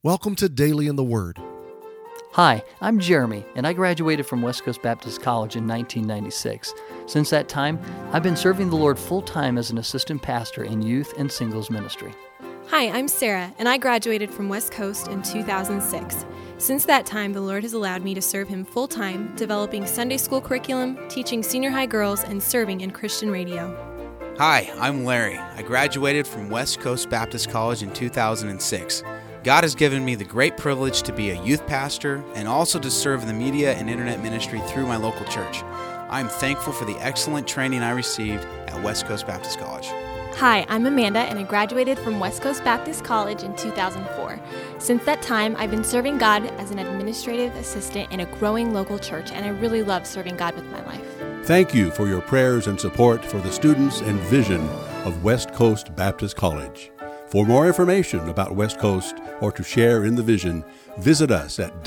Welcome to Daily in the Word. Hi, I'm Jeremy, and I graduated from West Coast Baptist College in 1996. Since that time, I've been serving the Lord full-time as an assistant pastor in youth and singles ministry. Hi, I'm Sarah, and I graduated from West Coast in 2006. Since that time, the Lord has allowed me to serve Him full-time, developing Sunday school curriculum, teaching senior high girls, and serving in Christian radio. Hi, I'm Larry. I graduated from West Coast Baptist College in 2006. God has given me the great privilege to be a youth pastor and also to serve in the media and internet ministry through my local church. I am thankful for the excellent training I received at West Coast Baptist College. Hi, I'm Amanda, and I graduated from West Coast Baptist College in 2004. Since that time, I've been serving God as an administrative assistant in a growing local church, and I really love serving God with my life. Thank you for your prayers and support for the students and vision of West Coast Baptist College. For more information about West Coast or to share in the vision, visit us at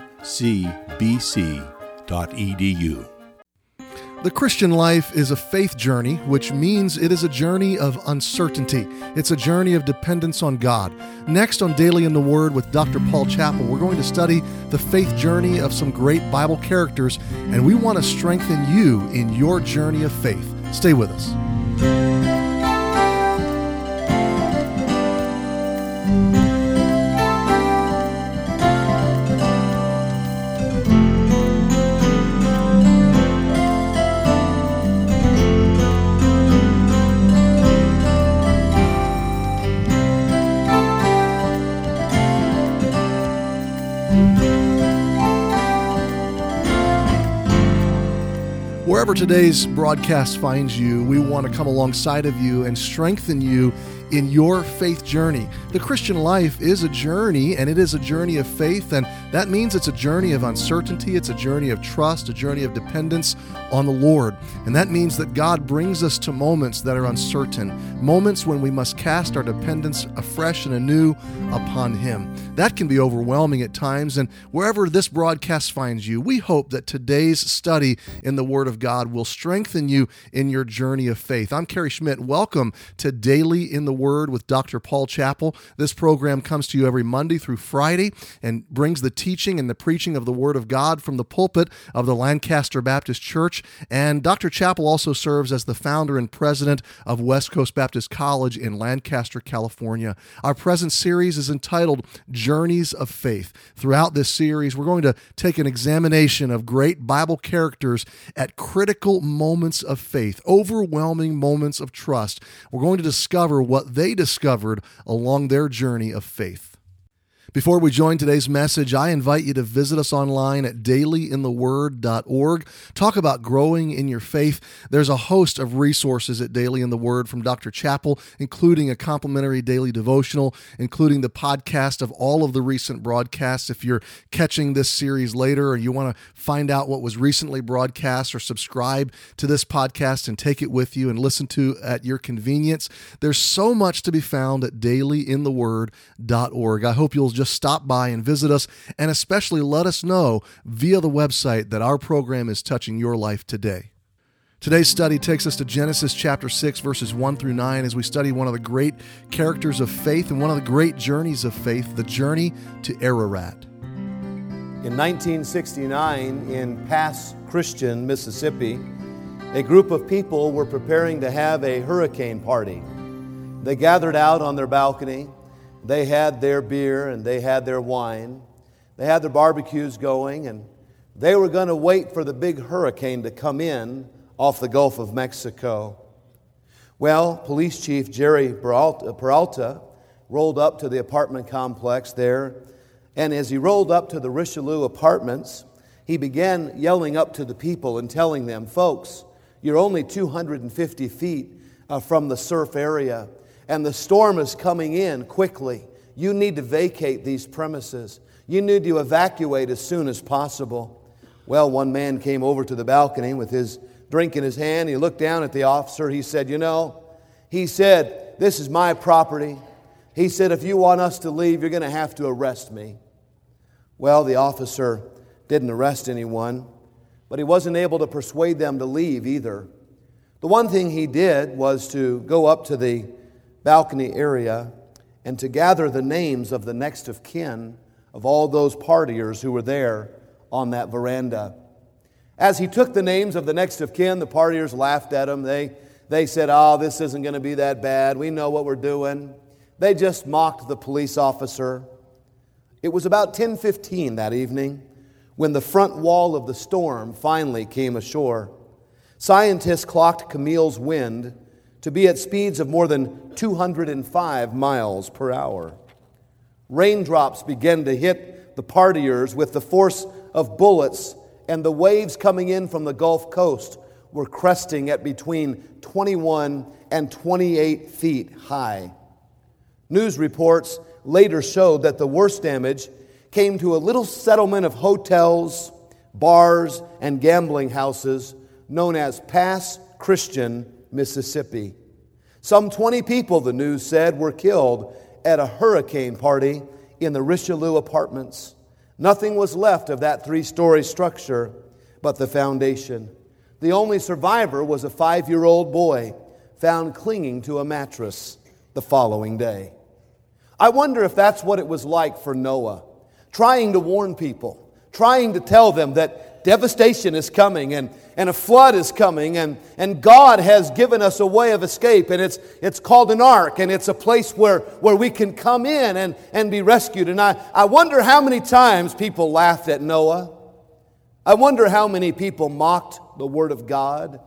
wcbc.edu. The Christian life is a faith journey, which means it is a journey of uncertainty. It's a journey of dependence on God. Next on Daily in the Word with Dr. Paul Chappell, we're going to study the faith journey of some great Bible characters, and we want to strengthen you in your journey of faith. Stay with us. Wherever today's broadcast finds you, we want to come alongside of you and strengthen you in your faith journey. The Christian life is a journey, and it is a journey of faith, and that means it's a journey of uncertainty, it's a journey of trust, a journey of dependence on the Lord. And that means that God brings us to moments that are uncertain, moments when we must cast our dependence afresh and anew upon Him. That can be overwhelming at times, and wherever this broadcast finds you, we hope that today's study in the Word of God will strengthen you in your journey of faith. I'm Kerry Schmidt. Welcome to Daily in the Word with Dr. Paul Chappell. This program comes to you every Monday through Friday and brings the teaching and the preaching of the Word of God from the pulpit of the Lancaster Baptist Church. And Dr. Chappell also serves as the founder and president of West Coast Baptist College in Lancaster, California. Our present series is entitled Journeys of Faith. Throughout this series, we're going to take an examination of great Bible characters at critical moments of faith, overwhelming moments of trust. We're going to discover what they discovered along their journey of faith. Before we join today's message, I invite you to visit us online at dailyintheword.org. Talk about growing in your faith. There's a host of resources at Daily in the Word from Dr. Chappell, including a complimentary daily devotional, including the podcast of all of the recent broadcasts. If you're catching this series later or you want to find out what was recently broadcast or subscribe to this podcast and take it with you and listen to at your convenience, there's so much to be found at dailyintheword.org. I hope you'll just stop by and visit us, and especially let us know via the website that our program is touching your life today. Today's study takes us to Genesis chapter 6, verses 1 through 9, as we study one of the great characters of faith and one of the great journeys of faith, the journey to Ararat. In 1969, in Pass Christian, Mississippi, a group of people were preparing to have a hurricane party. They gathered out on their balcony. They had their beer and they had their wine. They had their barbecues going, and they were going to wait for the big hurricane to come in off the Gulf of Mexico. Well, Police Chief Jerry Peralta rolled up to the apartment complex there, and as he rolled up to the Richelieu Apartments, he began yelling up to the people and telling them, "Folks, you're only 250 feet from the surf area, and the storm is coming in quickly. You need to vacate these premises. You need to evacuate as soon as possible." Well, one man came over to the balcony with his drink in his hand. He looked down at the officer. He said, "This is my property." He said, "If you want us to leave, you're going to have to arrest me." Well, the officer didn't arrest anyone, but he wasn't able to persuade them to leave either. The one thing he did was to go up to the balcony area and to gather the names of the next of kin of all those partiers who were there on that veranda. As he took the names of the next of kin, the partiers laughed at him. They said, "Oh, this isn't going to be that bad. We know what we're doing." They just mocked the police officer. It was about 10:15 that evening when the front wall of the storm finally came ashore. Scientists clocked Camille's wind to be at speeds of more than 205 miles per hour. Raindrops began to hit the partiers with the force of bullets, and the waves coming in from the Gulf Coast were cresting at between 21 and 28 feet high. News reports later showed that the worst damage came to a little settlement of hotels, bars, and gambling houses known as Pass Christian, Mississippi. Some 20 people, the news said, were killed at a hurricane party in the Richelieu Apartments. Nothing was left of that 3-story structure but the foundation. The only survivor was a 5-year-old boy found clinging to a mattress the following day. I wonder if that's what it was like for Noah, trying to warn people, trying to tell them that devastation is coming and a flood is coming and God has given us a way of escape, and it's called an ark, and it's a place where we can come in and be rescued. And I wonder how many times people laughed at Noah. I wonder how many people mocked the Word of God.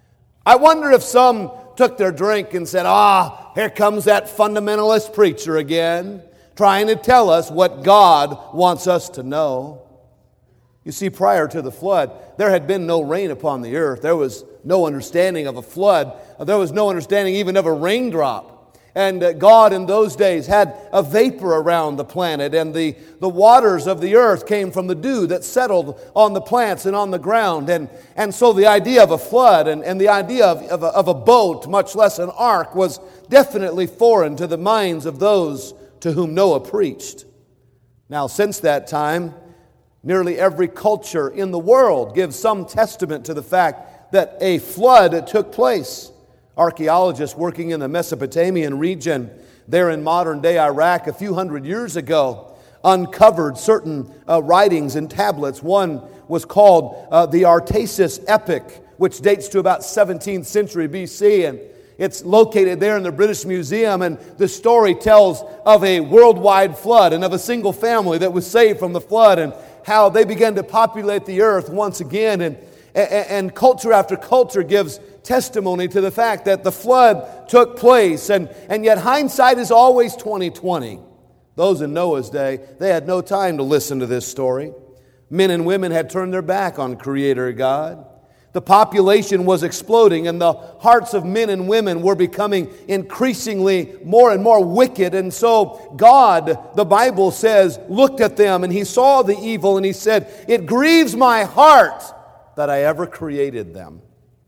I wonder if some took their drink and said, here comes that fundamentalist preacher again, trying to tell us what God wants us to know. You see, prior to the flood, there had been no rain upon the earth. There was no understanding of a flood. There was no understanding even of a raindrop. And God in those days had a vapor around the planet, and the waters of the earth came from the dew that settled on the plants and on the ground. And so the idea of a flood and the idea of a boat, much less an ark, was definitely foreign to the minds of those to whom Noah preached. Now, since that time, nearly every culture in the world gives some testament to the fact that a flood took place. Archaeologists working in the Mesopotamian region there in modern-day Iraq a few hundred years ago uncovered certain writings and tablets. One was called the Artasis Epic, which dates to about 17th century BC, and it's located there in the British Museum, and the story tells of a worldwide flood and of a single family that was saved from the flood and how they began to populate the earth once again. And culture after culture gives testimony to the fact that the flood took place, and yet hindsight is always 20/20. Those in Noah's day, they had no time to listen to this story. Men and women had turned their back on Creator God. The population was exploding, and the hearts of men and women were becoming increasingly more and more wicked. And so God, the Bible says, looked at them, and He saw the evil, and He said, "It grieves my heart that I ever created them."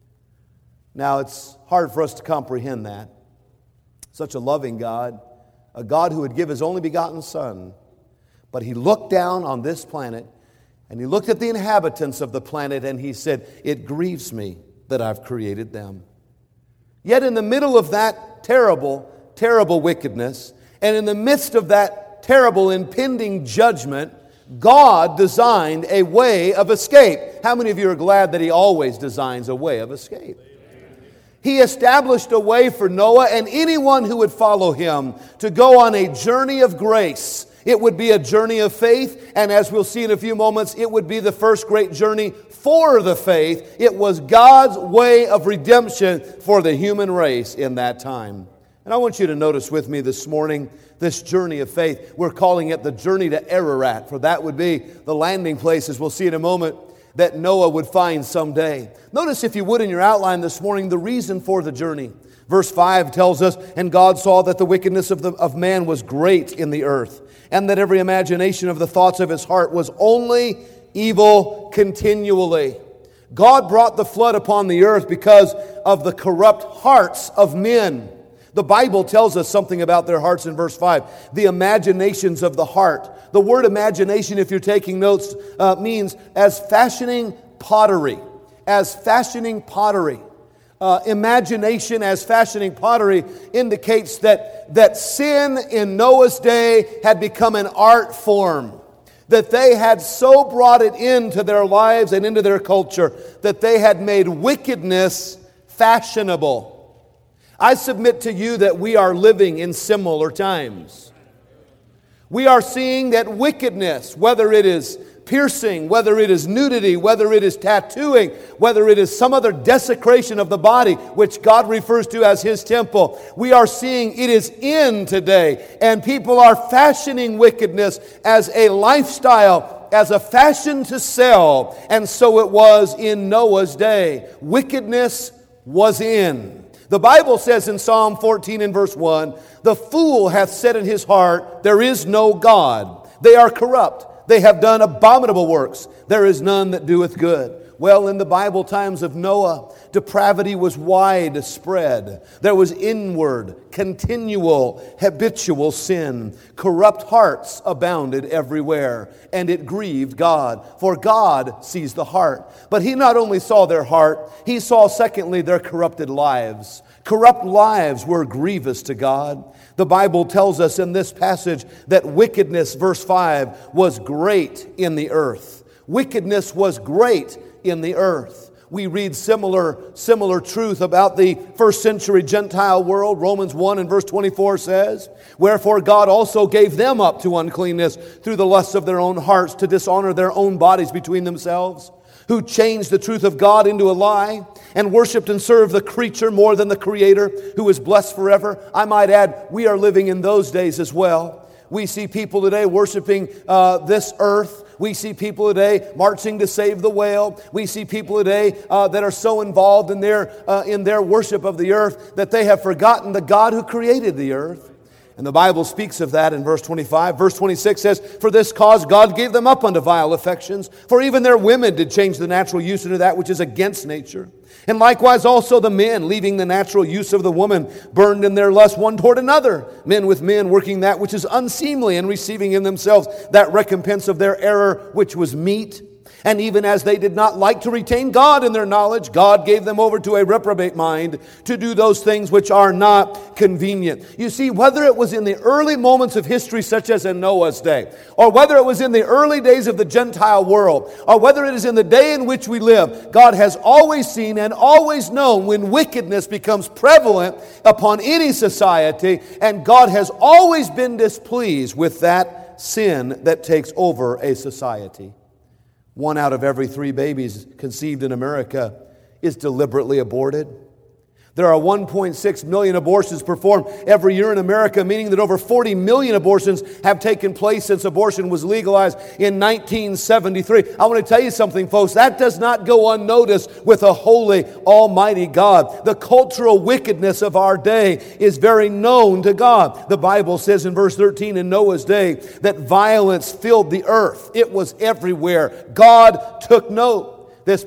Now, it's hard for us to comprehend that. Such a loving God, a God who would give His only begotten Son. But He looked down on this planet, and He looked at the inhabitants of the planet, and He said, "It grieves me that I've created them." Yet in the middle of that terrible, terrible wickedness, and in the midst of that terrible impending judgment, God designed a way of escape. How many of you are glad that He always designs a way of escape? He established a way for Noah and anyone who would follow him to go on a journey of grace. It would be a journey of faith, and as we'll see in a few moments, it would be the first great journey for the faith. It was God's way of redemption for the human race in that time. And I want you to notice with me this morning this journey of faith. We're calling it the journey to Ararat, for that would be the landing place, as we'll see in a moment, that Noah would find someday. Notice, if you would, in your outline this morning, the reason for the journey. Verse 5 tells us, "And God saw that the wickedness of man was great in the earth, and that every imagination of the thoughts of his heart was only evil continually." God brought the flood upon the earth because of the corrupt hearts of men. The Bible tells us something about their hearts in verse 5. The imaginations of the heart. The word imagination, if you're taking notes, means as fashioning pottery. As fashioning pottery. imagination as fashioning pottery indicates that sin in Noah's day had become an art form. That they had so brought it into their lives and into their culture that they had made wickedness fashionable. I submit to you that we are living in similar times. We are seeing that wickedness, whether it is piercing, whether it is nudity, whether it is tattooing, whether it is some other desecration of the body, which God refers to as His temple, we are seeing it is in today. And people are fashioning wickedness as a lifestyle, as a fashion to sell. And so it was in Noah's day. Wickedness was in. The Bible says in Psalm 14 and verse 1, "The fool hath said in his heart, there is no God. They are corrupt. They have done abominable works. There is none that doeth good." Well, in the Bible times of Noah, depravity was widespread. There was inward, continual, habitual sin. Corrupt hearts abounded everywhere, and it grieved God. For God sees the heart. But He not only saw their heart, He saw, secondly, their corrupted lives. Corrupt lives were grievous to God. The Bible tells us in this passage that wickedness, verse 5, was great in the earth. Wickedness was great in the earth. We read similar truth about the first century Gentile world. Romans 1 and verse 24 says, "Wherefore God also gave them up to uncleanness through the lusts of their own hearts, to dishonor their own bodies between themselves, who changed the truth of God into a lie, and worshiped and served the creature more than the Creator, who is blessed forever." I might add, we are living in those days as well. We see people today worshiping this earth. We see people today marching to save the whale. We see people today that are so involved in their worship of the earth that they have forgotten the God who created the earth. And the Bible speaks of that in verse 25. Verse 26 says, "For this cause God gave them up unto vile affections, for even their women did change the natural use into that which is against nature. And likewise also the men, leaving the natural use of the woman, burned in their lust one toward another, men with men, working that which is unseemly, and receiving in themselves that recompense of their error which was meet. And even as they did not like to retain God in their knowledge, God gave them over to a reprobate mind to do those things which are not convenient." You see, whether it was in the early moments of history, such as in Noah's day, or whether it was in the early days of the Gentile world, or whether it is in the day in which we live, God has always seen and always known when wickedness becomes prevalent upon any society, and God has always been displeased with that sin that takes over a society. 1 out of every 3 babies conceived in America is deliberately aborted. There are 1.6 million abortions performed every year in America, meaning that over 40 million abortions have taken place since abortion was legalized in 1973. I want to tell you something, folks. That does not go unnoticed with a holy, almighty God. The cultural wickedness of our day is very known to God. The Bible says in verse 13, in Noah's day, that violence filled the earth. It was everywhere. God took note. This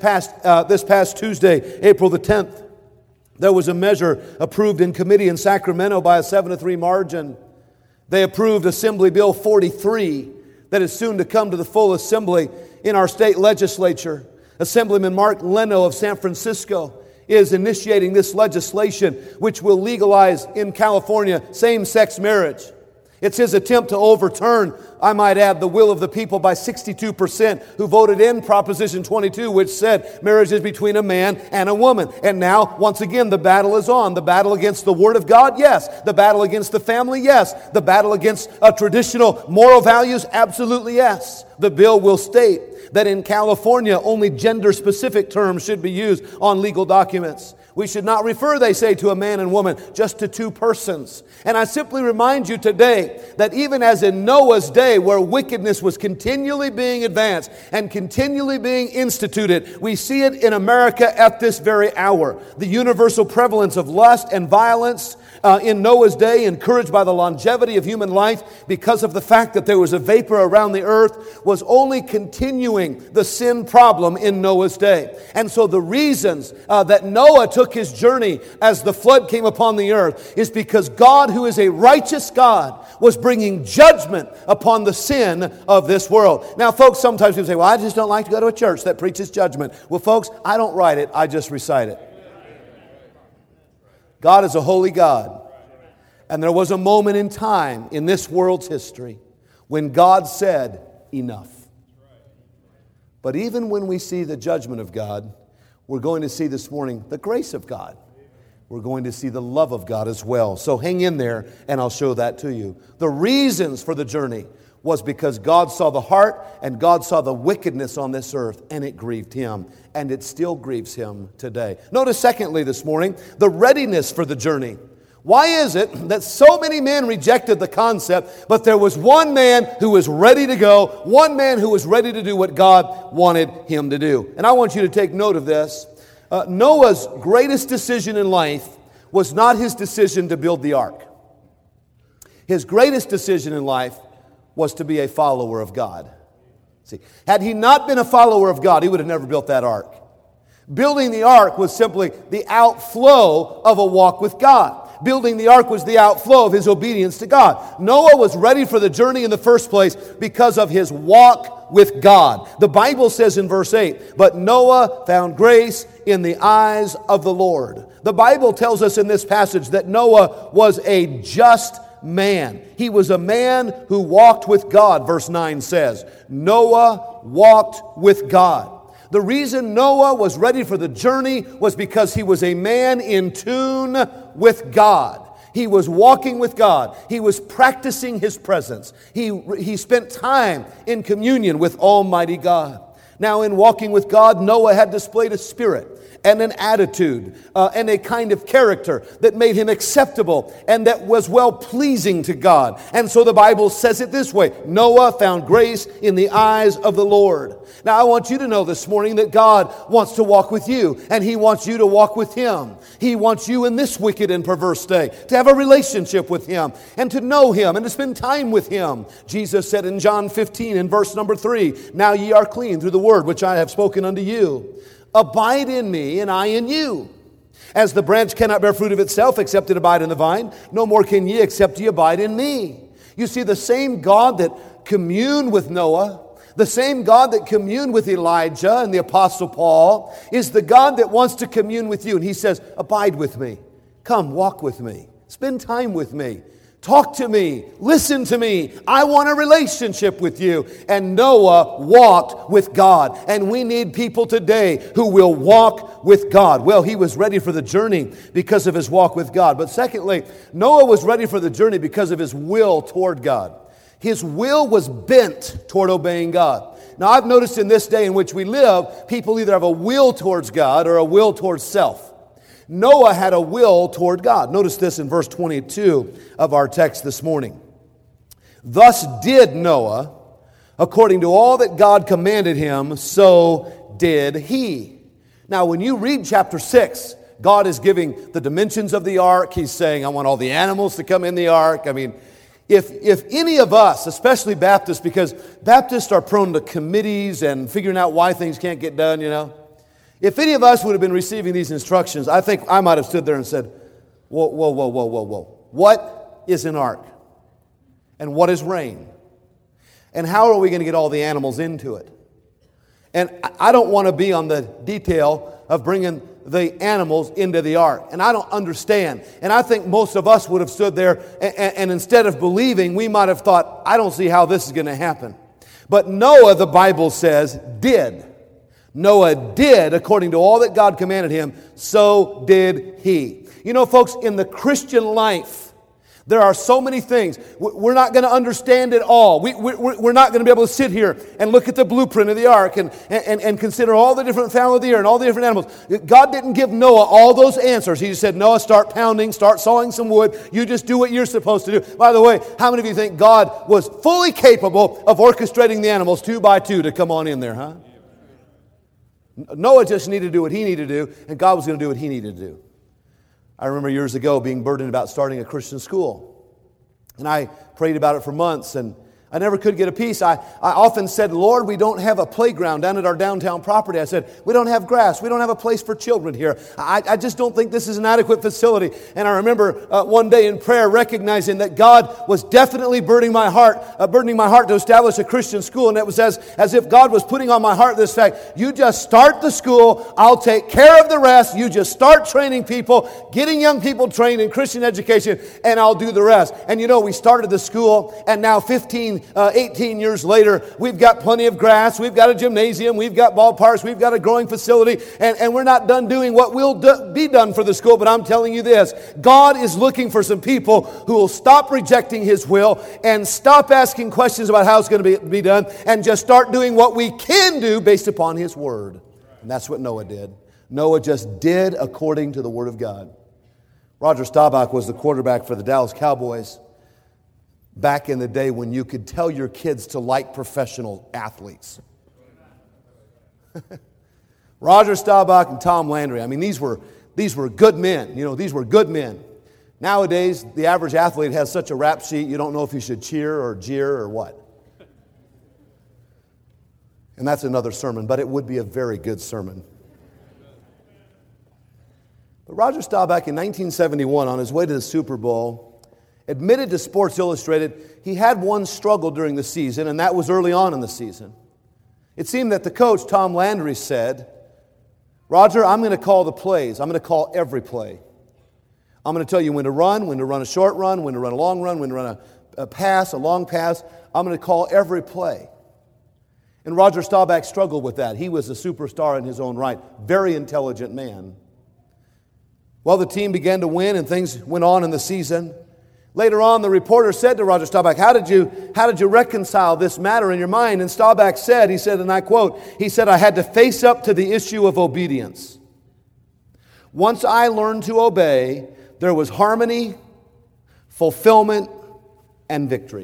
past Tuesday, April the 10th, there was a measure approved in committee in Sacramento by a 7-3 margin. They approved Assembly Bill 43 that is soon to come to the full assembly in our state legislature. Assemblyman Mark Leno of San Francisco is initiating this legislation which will legalize in California same-sex marriage. It's his attempt to overturn, I might add, the will of the people by 62% who voted in Proposition 22, which said marriage is between a man and a woman. And now, once again, the battle is on. The battle against the Word of God, yes. The battle against the family, yes. The battle against traditional moral values, absolutely yes. The bill will state that in California, only gender-specific terms should be used on legal documents. We should not refer, they say, to a man and woman, just to 2 persons. And I simply remind you today that even as in Noah's day, where wickedness was continually being advanced and continually being instituted, we see it in America at this very hour. The universal prevalence of lust and violence in Noah's day, encouraged by the longevity of human life because of the fact that there was a vapor around the earth, was only continuing the sin problem in Noah's day. And so the reasons that Noah took his journey as the flood came upon the earth is because God, who is a righteous God, was bringing judgment upon the sin of this world. Now, folks, sometimes people say, well, I just don't like to go to a church that preaches judgment. Well, folks, I don't write it, I just recite it. God is a holy God. And there was a moment in time in this world's history when God said, enough. But even when we see the judgment of God, we're going to see this morning the grace of God. We're going to see the love of God as well. So hang in there and I'll show that to you. The reasons for the journey was because God saw the heart and God saw the wickedness on this earth, and it grieved Him, and it still grieves Him today. Notice secondly this morning, the readiness for the journey. Why is it that so many men rejected the concept, but there was one man who was ready to go, one man who was ready to do what God wanted him to do? And I want you to take note of this. Noah's greatest decision in life was not his decision to build the ark. His greatest decision in life was to be a follower of God. See, had he not been a follower of God, he would have never built that ark. Building the ark was simply the outflow of a walk with God. Building the ark was the outflow of his obedience to God. Noah was ready for the journey in the first place because of his walk with God. The Bible says in verse 8, but Noah found grace in the eyes of the Lord. The Bible tells us in this passage that Noah was a just man. He was a man who walked with God, verse 9 says. Noah walked with God. The reason Noah was ready for the journey was because he was a man in tune with God. He was walking with God. He was practicing His presence. He spent time in communion with Almighty God. Now, in walking with God, Noah had displayed a spirit and an attitude and a kind of character that made him acceptable and that was well-pleasing to God. And so the Bible says it this way, Noah found grace in the eyes of the Lord. Now I want you to know this morning that God wants to walk with you, and He wants you to walk with Him. He wants you in this wicked and perverse day to have a relationship with Him and to know Him and to spend time with Him. Jesus said in John 15 in verse number 3, now ye are clean through the word which I have spoken unto you. Abide in me, and I in you. As the branch cannot bear fruit of itself except it abide in the vine, no more can ye except ye abide in me. You see, the same God that communed with Noah, the same God that communed with Elijah and the Apostle Paul, is the God that wants to commune with you. And He says, abide with me. Come, walk with me. Spend time with me. Talk to me. Listen to me. I want a relationship with you. And Noah walked with God. And we need people today who will walk with God. Well, he was ready for the journey because of his walk with God. But secondly, Noah was ready for the journey because of his will toward God. His will was bent toward obeying God. Now, I've noticed in this day in which we live, people either have a will towards God or a will towards self. Noah had a will toward God. Notice this in verse 22 of our text this morning. Thus did Noah, according to all that God commanded him, so did he. Now, when you read chapter 6, God is giving the dimensions of the ark. He's saying, I want all the animals to come in the ark. I mean, if any of us, especially Baptists, because Baptists are prone to committees and figuring out why things can't get done, you know. If any of us would have been receiving these instructions, I think I might have stood there and said, whoa. What is an ark? And what is rain? And how are we going to get all the animals into it? And I don't want to be on the detail of bringing the animals into the ark. And I don't understand. And I think most of us would have stood there and instead of believing, we might have thought, I don't see how this is going to happen. But Noah, the Bible says, did. Noah did according to all that God commanded him, so did he. You know, folks, in the Christian life, there are so many things. We're not going to understand it all. We're not going to be able to sit here and look at the blueprint of the ark and consider all the different fowl of the air and all the different animals. God didn't give Noah all those answers. He just said, Noah, start pounding, start sawing some wood. You just do what you're supposed to do. By the way, how many of you think God was fully capable of orchestrating the animals 2 by 2 to come on in there, huh? Noah just needed to do what he needed to do, and God was going to do what he needed to do. I remember years ago being burdened about starting a Christian school. And I prayed about it for months, and I never could get a peace. I often said, Lord, we don't have a playground down at our downtown property. I said, we don't have grass. We don't have a place for children here. I just don't think this is an adequate facility. And I remember one day in prayer recognizing that God was definitely burdening my heart to establish a Christian school. And it was as if God was putting on my heart this fact, you just start the school, I'll take care of the rest. You just start training people, getting young people trained in Christian education, and I'll do the rest. And we started the school, and now 18 years later, we've got plenty of grass, we've got a gymnasium, we've got ballparks, we've got a growing facility, and we're not done doing what will be done for the school, but I'm telling you this, God is looking for some people who will stop rejecting His will and stop asking questions about how it's going to be done and just start doing what we can do based upon His Word. And that's what Noah did. Noah just did according to the Word of God. Roger Staubach was the quarterback for the Dallas Cowboys back in the day when you could tell your kids to like professional athletes. Roger Staubach and Tom Landry, these were good men. These were good men. Nowadays, the average athlete has such a rap sheet, you don't know if you should cheer or jeer or what. And that's another sermon, but it would be a very good sermon. But Roger Staubach in 1971, on his way to the Super Bowl, admitted to Sports Illustrated he had one struggle during the season, and that was early on in the season. It seemed that the coach, Tom Landry, said, Roger, I'm going to call the plays. I'm going to call every play. I'm going to tell you when to run a short run, when to run a long run, when to run a pass, a long pass. I'm going to call every play. And Roger Staubach struggled with that. He was a superstar in his own right. Very intelligent man. Well, the team began to win and things went on in the season. Later on, the reporter said to Roger Staubach, how did you reconcile this matter in your mind? And Staubach said, and I quote, he said, I had to face up to the issue of obedience. Once I learned to obey, there was harmony, fulfillment, and victory.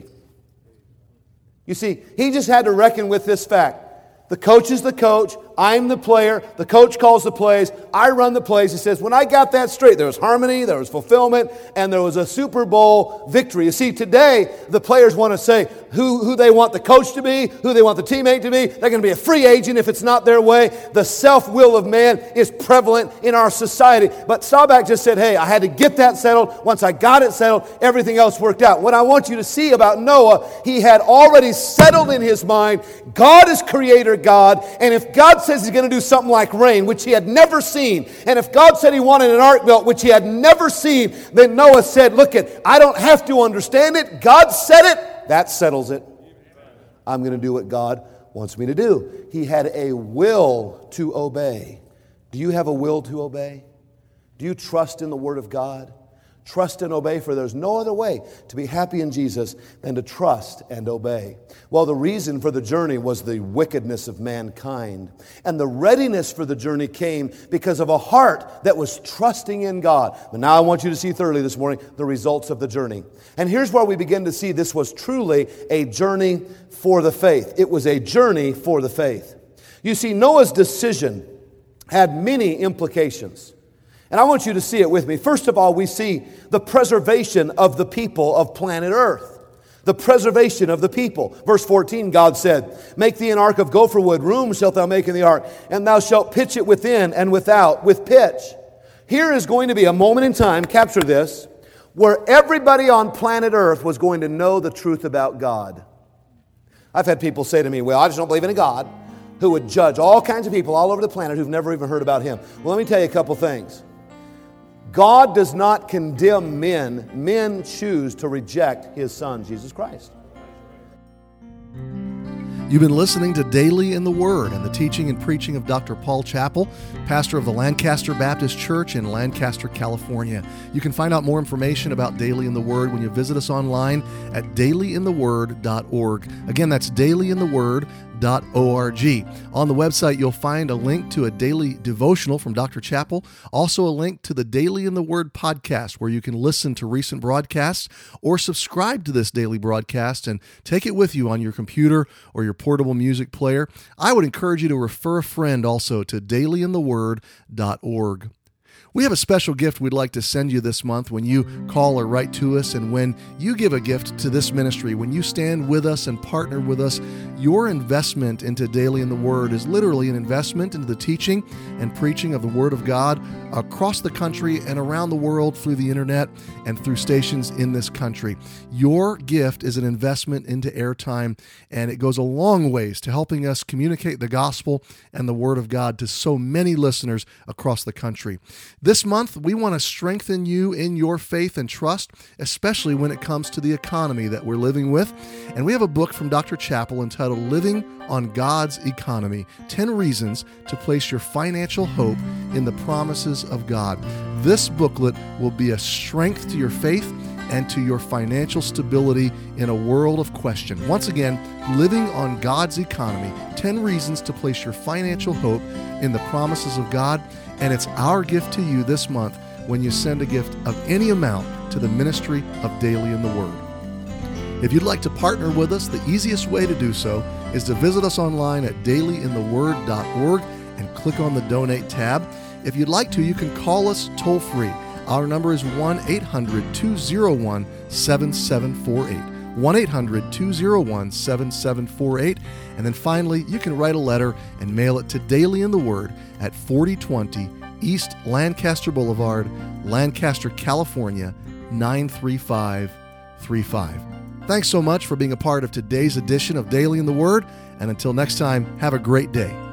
You see, he just had to reckon with this fact. The coach is the coach. I'm the player. The coach calls the plays. I run the plays. He says, when I got that straight, there was harmony, there was fulfillment, and there was a Super Bowl victory. You see, today, the players want to say who they want the coach to be, who they want the teammate to be. They're going to be a free agent if it's not their way. The self-will of man is prevalent in our society. But Staubach just said, hey, I had to get that settled. Once I got it settled, everything else worked out. What I want you to see about Noah, he had already settled in his mind, God is creator God, and if God says He's going to do something like rain, which he had never seen, and if God said He wanted an ark built, which he had never seen, then Noah said, look I don't have to understand it. God said it. That settles it. I'm going to do what God wants me to do. He had a will to obey. Do you have a will to obey? Do you trust in the Word of God? Trust and obey, for there's no other way to be happy in Jesus than to trust and obey. Well, the reason for the journey was the wickedness of mankind. And the readiness for the journey came because of a heart that was trusting in God. But now I want you to see thoroughly this morning the results of the journey. And here's where we begin to see this was truly a journey for the faith. It was a journey for the faith. You see, Noah's decision had many implications. And I want you to see it with me. First of all, we see the preservation of the people of planet Earth. The preservation of the people. Verse 14, God said, make thee an ark of gopher wood, room shalt thou make in the ark, and thou shalt pitch it within and without with pitch. Here is going to be a moment in time, capture this, where everybody on planet Earth was going to know the truth about God. I've had people say to me, well, I just don't believe in a God who would judge all kinds of people all over the planet who've never even heard about Him. Well, let me tell you a couple things. God does not condemn men. Men choose to reject His Son, Jesus Christ. You've been listening to Daily in the Word and the teaching and preaching of Dr. Paul Chappell, pastor of the Lancaster Baptist Church in Lancaster, California. You can find out more information about Daily in the Word when you visit us online at dailyintheword.org. Again, that's dailyintheword.org. On the website, you'll find a link to a daily devotional from Dr. Chappell, also a link to the Daily in the Word podcast, where you can listen to recent broadcasts or subscribe to this daily broadcast and take it with you on your computer or your portable music player. I would encourage you to refer a friend also to dailyintheword.org. We have a special gift we'd like to send you this month when you call or write to us, and when you give a gift to this ministry, when you stand with us and partner with us. Your investment into Daily in the Word is literally an investment into the teaching and preaching of the Word of God across the country and around the world through the internet and through stations in this country. Your gift is an investment into airtime, and it goes a long ways to helping us communicate the gospel and the Word of God to so many listeners across the country. This month, we want to strengthen you in your faith and trust, especially when it comes to the economy that we're living with. And we have a book from Dr. Chappell entitled Living on God's Economy, 10 Reasons to Place Your Financial Hope in the Promises of God. This booklet will be a strength to your faith and to your financial stability in a world of question. Once again, Living on God's Economy, 10 Reasons to Place Your Financial Hope in the Promises of God. And it's our gift to you this month when you send a gift of any amount to the ministry of Daily in the Word. If you'd like to partner with us, the easiest way to do so is to visit us online at dailyintheword.org and click on the Donate tab. If you'd like to, you can call us toll-free. Our number is 1-800-201-7748. 1-800-201-7748. And then finally, you can write a letter and mail it to Daily in the Word at 4020 East Lancaster Boulevard, Lancaster, California, 93535. Thanks so much for being a part of today's edition of Daily in the Word, and until next time, have a great day.